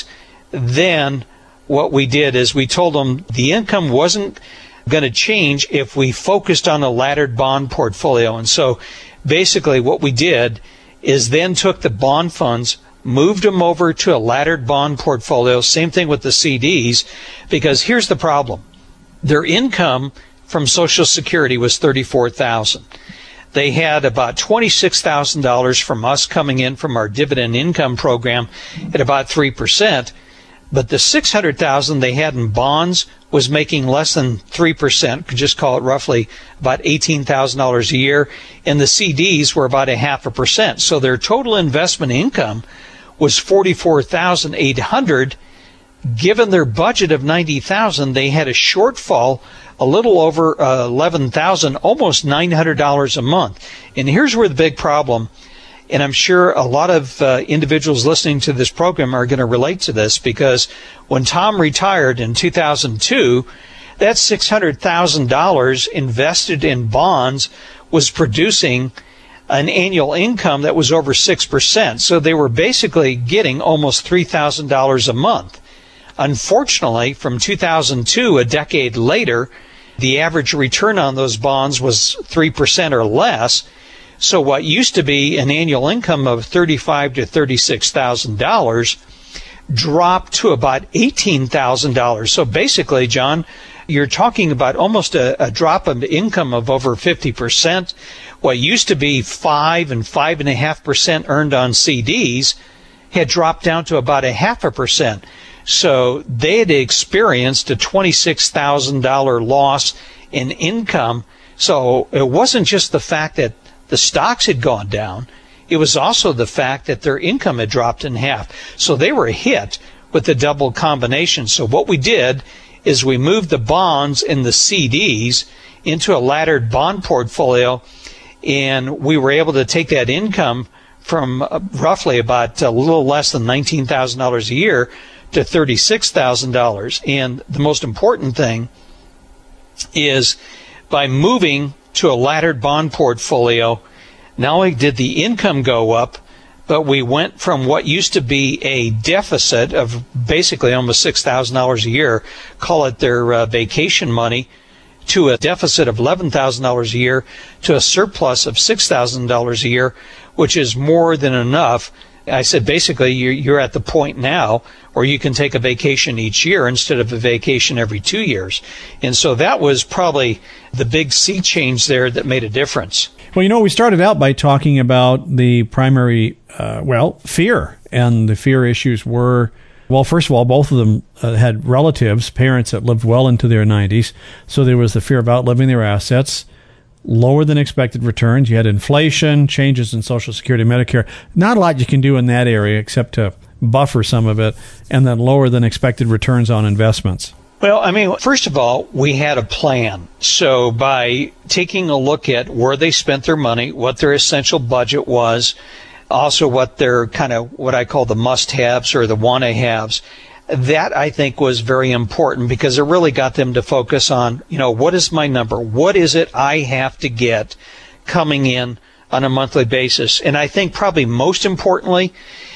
Speaker 3: then what we did is we told them the income wasn't going to change if we focused on a laddered bond portfolio. And so basically what we did is then took the bond funds, moved them over to a laddered bond portfolio, same thing with the C Ds, because here's the problem. Their income from Social Security was thirty-four thousand dollars. They had about twenty-six thousand dollars from us coming in from our dividend income program at about three percent. But the six hundred thousand dollars they had in bonds was making less than three percent, could just call it roughly about eighteen thousand dollars a year, and the C Ds were about a half a percent. So their total investment income was forty-four thousand eight hundred dollars. Given their budget of ninety thousand dollars, they had a shortfall a little over uh, eleven thousand dollars, almost nine hundred dollars a month. And here's where the big problem, and I'm sure a lot of uh, individuals listening to this program are going to relate to this, because when Tom retired in two thousand two, that six hundred thousand dollars invested in bonds was producing an annual income that was over six percent. So they were basically getting almost three thousand dollars a month. Unfortunately, from two thousand two, a decade later, the average return on those bonds was three percent or less. So what used to be an annual income of thirty-five thousand to thirty-six thousand dollars dropped to about eighteen thousand dollars. So basically, John, you're talking about almost a, a drop of income of over fifty percent. What used to be five and five and a half percent earned on C Ds had dropped down to about a half a percent. So they had experienced a twenty-six thousand dollars loss in income. So it wasn't just the fact that the stocks had gone down. It was also the fact that their income had dropped in half. So they were hit with the double combination. So what we did is we moved the bonds and the C Ds into a laddered bond portfolio, and we were able to take that income from uh, roughly about a little less than nineteen thousand dollars a year to thirty-six thousand dollars. And the most important thing is by moving to a laddered bond portfolio, not only did the income go up, but we went from what used to be a deficit of basically almost six thousand dollars a year, call it their uh, vacation money, to a deficit of eleven thousand dollars a year, to a surplus of six thousand dollars a year, which is more than enough. I said basically you're, you're at the point now where you can take a vacation each year instead of a vacation every two years. And so that was probably the big sea change there that made a difference.
Speaker 1: Well, you know, we started out by talking about the primary, uh, well, fear. And the fear issues were, well, first of all, both of them uh, had relatives, parents that lived well into their nineties. So there was the fear of outliving their assets, lower than expected returns. You had inflation, changes in Social Security, Medicare. Not a lot you can do in that area except to buffer some of it, and then lower than expected returns on investments.
Speaker 3: Well, I mean, first of all, we had a plan. So by taking a look at where they spent their money, what their essential budget was, also what their kind of what I call the must-haves or the want-to-haves, that I think was very important because it really got them to focus on, you know, what is my number? What is it I have to get coming in on a monthly basis? And I think probably most importantly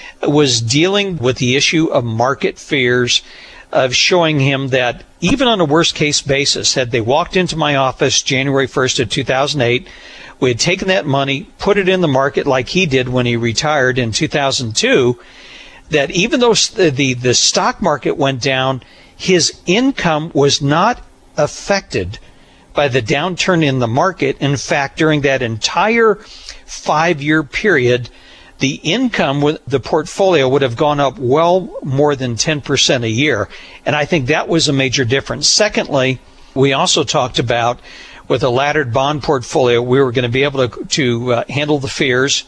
Speaker 3: was dealing with the issue of market fears, of showing him that even on a worst case basis, had they walked into my office January first of two thousand eight, we had taken that money, put it in the market like he did when he retired in two thousand two, that even though the, the, the stock market went down, his income was not affected by the downturn in the market. In fact, during that entire five-year period, the income with the portfolio would have gone up well more than ten percent a year. And I think that was a major difference. Secondly, we also talked about with a laddered bond portfolio, we were going to be able to, to uh, handle the fears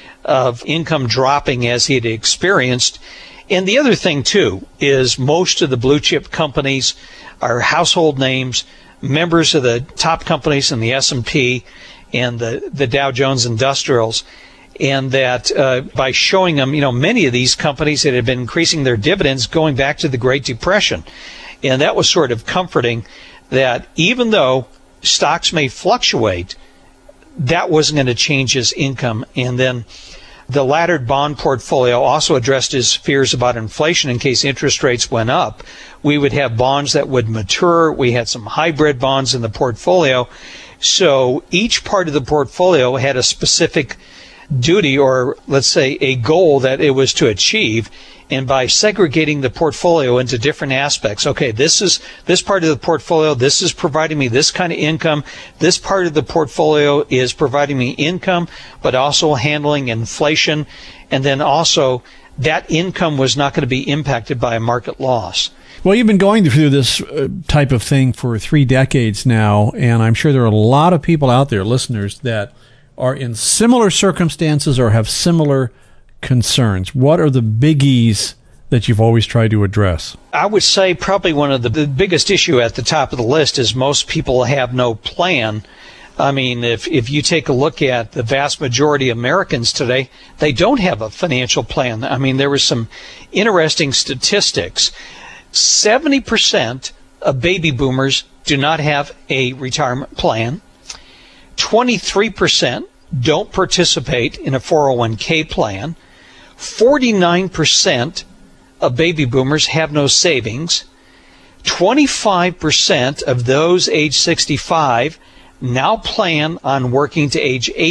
Speaker 3: of income dropping as he had experienced. And the other thing, too, is most of the blue chip companies are household names, members of the top companies in the S and P and the, the Dow Jones Industrials. And that uh, by showing them, you know, many of these companies that had been increasing their dividends going back to the Great Depression. And that was sort of comforting that even though stocks may fluctuate, that wasn't going to change his income. And then the laddered bond portfolio also addressed his fears about inflation in case interest rates went up. We would have bonds that would mature. We had some hybrid bonds in the portfolio. So each part of the portfolio had a specific duty, or let's say a goal that it was to achieve. And by segregating the portfolio into different aspects, okay, this is this part of the portfolio, this is providing me this kind of income, this part of the portfolio is providing me income, but also handling inflation, and then also that income was not going to be impacted by a market loss.
Speaker 1: Well, you've been going through this uh, type of thing for three decades now, and I'm sure there are a lot of people out there, listeners, that are in similar circumstances or have similar concerns. What are the biggies that you've always tried to address?
Speaker 3: I would say probably one of the, the biggest issue at the top of the list is most people have no plan. I mean, if, if you take a look at the vast majority of Americans today, they don't have a financial plan. I mean, there were some interesting statistics. seventy percent of baby boomers do not have a retirement plan. twenty-three percent don't participate in a four oh one k plan. forty-nine percent of baby boomers have no savings. twenty-five percent of those age sixty-five now plan on working to age eighty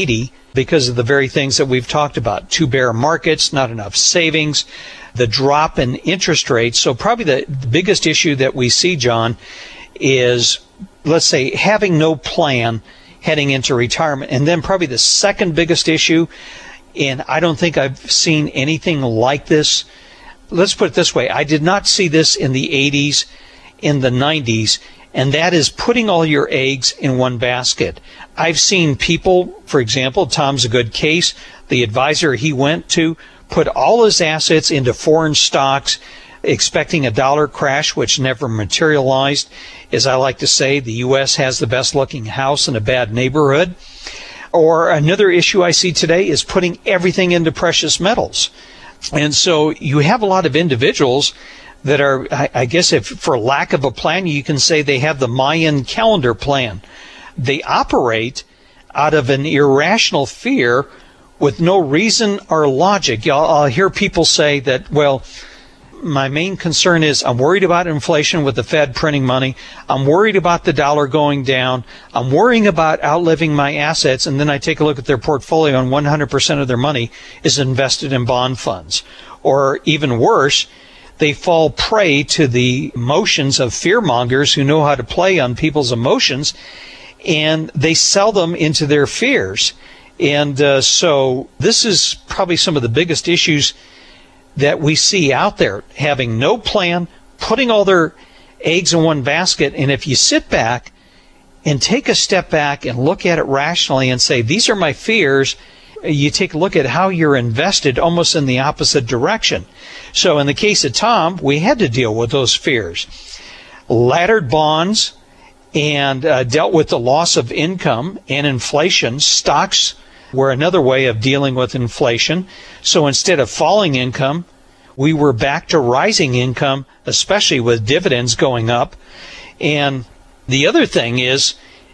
Speaker 3: because of the very things that we've talked about. Two bear markets, not enough savings, the drop in interest rates. So probably the, the biggest issue that we see, John, is, let's say, having no plan heading into retirement. And then probably the second biggest issue, and I don't think I've seen anything like this. Let's put it this way. I did not see this in the eighties, in the nineties, and that is putting all your eggs in one basket. I've seen people, for example, Tom's a good case, the advisor he went to put all his assets into foreign stocks, expecting a dollar crash, which never materialized. As I like to say, the U S has the best looking house in a bad neighborhood. Or another issue I see today is putting everything into precious metals. And so you have a lot of individuals that are, I guess, if for lack of a plan, you can say they have the Mayan calendar plan. They operate out of an irrational fear with no reason or logic. I'll, I'll hear people say that, well, my main concern is I'm worried about inflation with the Fed printing money. I'm worried about the dollar going down. I'm worrying about outliving my assets. And then I take a look at their portfolio and one hundred percent of their money is invested in bond funds. Or even worse, they fall prey to the emotions of fearmongers who know how to play on people's emotions, and they sell them into their fears. And uh, so this is probably some of the biggest issues that we see out there, having no plan, putting all their eggs in one basket. And if you sit back and take a step back and look at it rationally and say, these are my fears, you take a look at how you're invested almost in the opposite direction. So in the case of Tom, we had to deal with those fears. Laddered bonds and uh, dealt with the loss of income and inflation. Stocks were another way of dealing with inflation. So instead of falling income, we were back to rising income, especially with dividends going up. And the other thing is,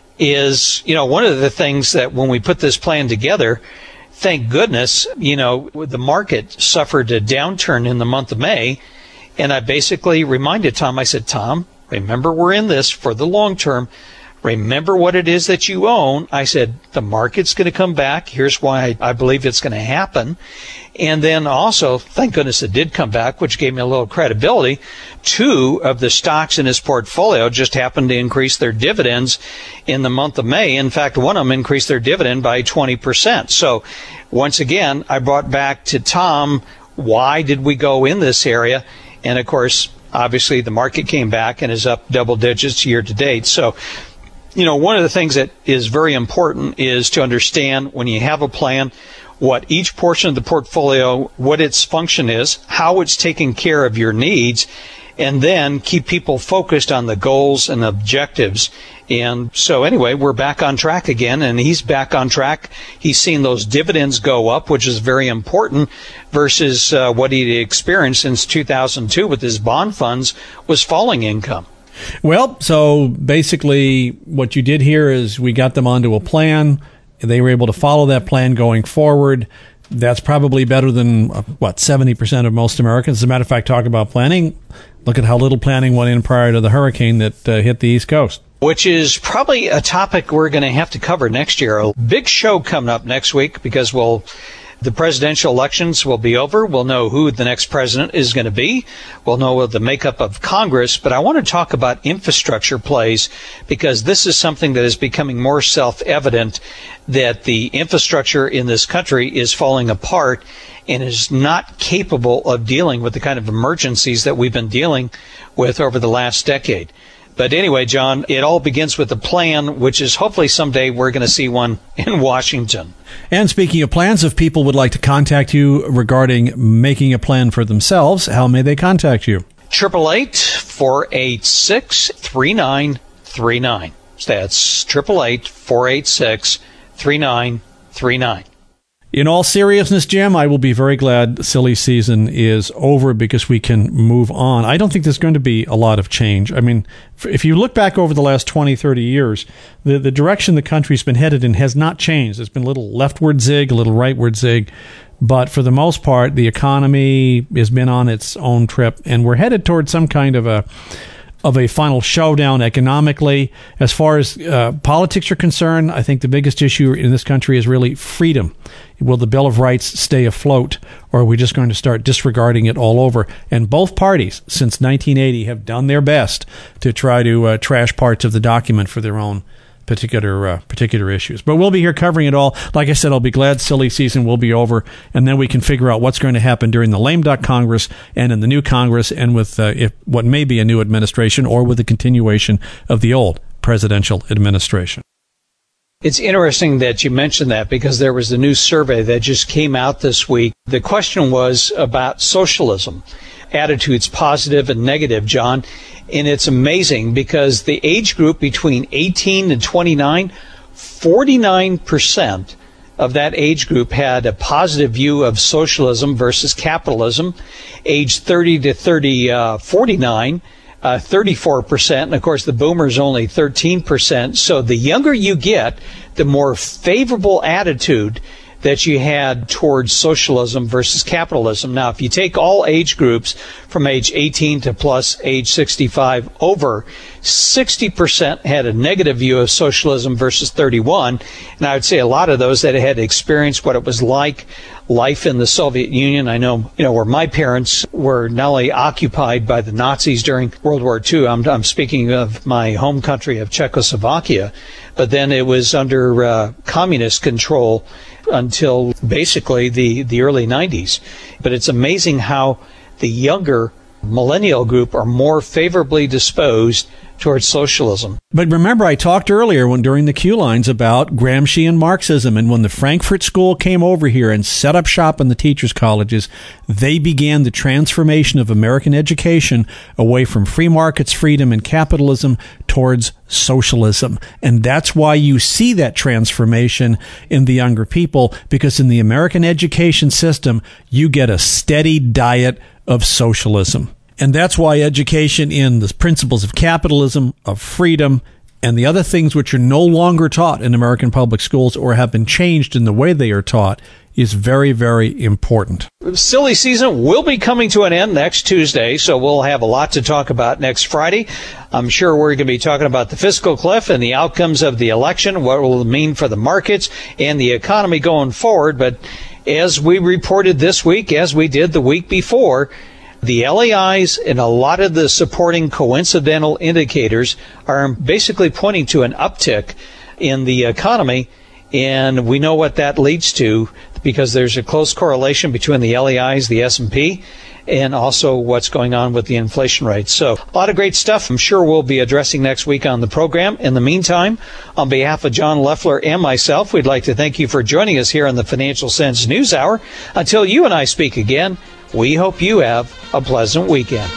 Speaker 3: is, you know, one of the things that when we put this plan together, thank goodness, you know, the market suffered a downturn in the month of May. And I basically reminded Tom, I said, Tom, remember we're in this for the long term. Remember what it is that you own. I said, the market's going to come back. Here's why I believe it's going to happen. And then also, thank goodness it did come back, which gave me a little credibility. Two of the stocks in his portfolio just happened to increase their dividends in the month of May. In fact, one of them increased their dividend by twenty percent. So once again, I brought back to Tom, why did we go in this area? And of course, obviously the market came back and is up double digits year to date. So, you know, one of the things that is very important is to understand when you have a plan, what each portion of the portfolio, what its function is, how it's taking care of your needs, and then keep people focused on the goals and objectives. And so anyway, we're back on track again, and he's back on track. He's seen those dividends go up, which is very important, versus uh, what he experienced since two thousand two with his bond funds was falling income.
Speaker 1: Well, so basically what you did here is we got them onto a plan. They were able to follow that plan going forward. That's probably better than, what, seventy percent of most Americans. As a matter of fact, talk about planning. Look at how little planning went in prior to the hurricane that uh, hit the East Coast.
Speaker 3: Which is probably a topic we're going to have to cover next year. A big show coming up next week because we'll... The presidential elections will be over. We'll know who the next president is going to be. We'll know the makeup of Congress. But I want to talk about infrastructure plays because this is something that is becoming more self-evident that the infrastructure in this country is falling apart and is not capable of dealing with the kind of emergencies that we've been dealing with over the last decade. But anyway, John, it all begins with a plan, which is hopefully someday we're going to see one in Washington.
Speaker 1: And speaking of plans, if people would like to contact you regarding making a plan for themselves, how may they contact you?
Speaker 3: eight eight eight, four eight six, three nine three nine. That's eight eight eight, four eight six, three nine three nine.
Speaker 1: In all seriousness, Jim, I will be very glad silly season is over because we can move on. I don't think there's going to be a lot of change. I mean, if you look back over the last twenty, thirty years, the, the direction the country's been headed in has not changed. There's been a little leftward zig, a little rightward zig. But for the most part, the economy has been on its own trip, and we're headed towards some kind of a of a final showdown economically. As far as uh, politics are concerned, I think the biggest issue in this country is really freedom. Will the Bill of Rights stay afloat, or are we just going to start disregarding it all over? And both parties, since nineteen eighty, have done their best to try to uh, trash parts of the document for their own particular uh, particular issues. But we'll be here covering it all. Like I said, I'll be glad silly season will be over, and then we can figure out what's going to happen during the lame duck Congress and in the new Congress, and with uh, if what may be a new administration, or with the continuation of the old presidential administration.
Speaker 3: It's interesting that you mentioned that, because there was a new survey that just came out this week. The question was about socialism, attitudes positive and negative, John. And it's amazing because the age group between eighteen and twenty-nine, forty-nine percent of that age group had a positive view of socialism versus capitalism. Age thirty to thirty, uh, forty-nine, uh, thirty-four percent. And of course, the boomers only thirteen percent. So the younger you get, the more favorable attitude that you had towards socialism versus capitalism. Now, if you take all age groups from age eighteen to plus age sixty-five over, sixty percent had a negative view of socialism versus thirty-one. And I would say a lot of those that had experienced what it was like, life in the Soviet Union. I know, you know, where my parents were not only occupied by the Nazis during World War Two, I'm, I'm speaking of my home country of Czechoslovakia, but then it was under uh, communist control until basically the, the early nineties. But it's amazing how the younger millennial group are more favorably disposed towards socialism.
Speaker 1: But remember, I talked earlier when during the Q lines about Gramsci and Marxism, and when the Frankfurt School came over here and set up shop in the teachers' colleges, they began the transformation of American education away from free markets, freedom, and capitalism towards socialism. And that's why you see that transformation in the younger people, because in the American education system, you get a steady diet of socialism. And that's why education in the principles of capitalism, of freedom, and the other things which are no longer taught in American public schools or have been changed in the way they are taught is very, very important.
Speaker 3: Silly season will be coming to an end next Tuesday, so we'll have a lot to talk about next Friday. I'm sure we're going to be talking about the fiscal cliff and the outcomes of the election, what it will mean for the markets and the economy going forward. But as we reported this week, as we did the week before, the L A Is and a lot of the supporting coincidental indicators are basically pointing to an uptick in the economy, and we know what that leads to because there's a close correlation between the L A Is, the S and P, and also what's going on with the inflation rate. So a lot of great stuff I'm sure we'll be addressing next week on the program. In the meantime, on behalf of John Loeffler and myself, we'd like to thank you for joining us here on the Financial Sense News Hour. Until you and I speak again, we hope you have a pleasant weekend.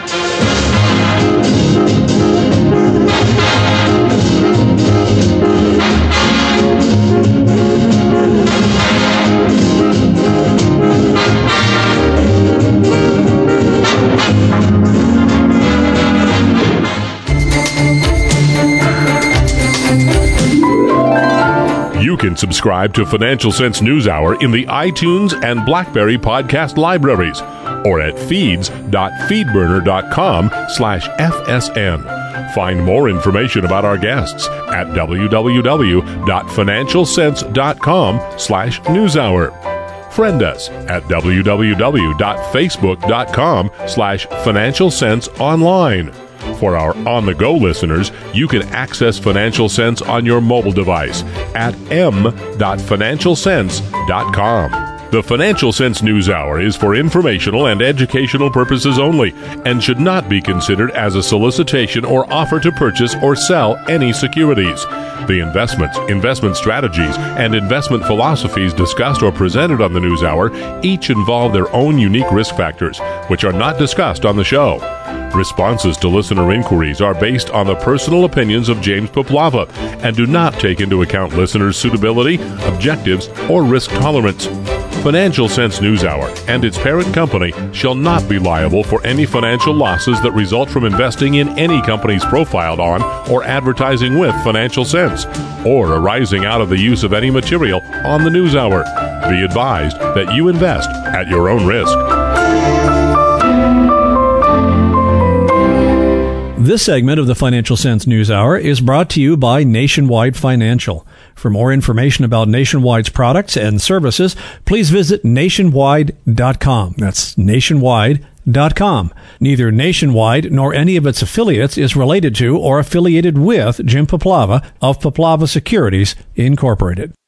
Speaker 2: You can subscribe to Financial Sense News Hour in the iTunes and BlackBerry podcast libraries or at feeds.feedburner.com slash FSN. Find more information about our guests at www.financialsense.com slash newshour. Friend us at www.facebook.com slash Financial Sense Online. For our on-the-go listeners, you can access Financial Sense on your mobile device at m dot financial sense dot com. The Financial Sense News Hour is for informational and educational purposes only and should not be considered as a solicitation or offer to purchase or sell any securities. The investments, investment strategies, and investment philosophies discussed or presented on the News Hour each involve their own unique risk factors, which are not discussed on the show. Responses to listener inquiries are based on the personal opinions of James Poplava and do not take into account listeners' suitability, objectives, or risk tolerance. Financial Sense News Hour and its parent company shall not be liable for any financial losses that result from investing in any companies profiled on or advertising with Financial Sense, or arising out of the use of any material on the News Hour. Be advised that you invest at your own risk.
Speaker 1: This segment of the Financial Sense News Hour is brought to you by Nationwide Financial. For more information about Nationwide's products and services, please visit nationwide dot com. That's nationwide dot com. Neither Nationwide nor any of its affiliates is related to or affiliated with Jim Poplava of Poplava Securities, Incorporated.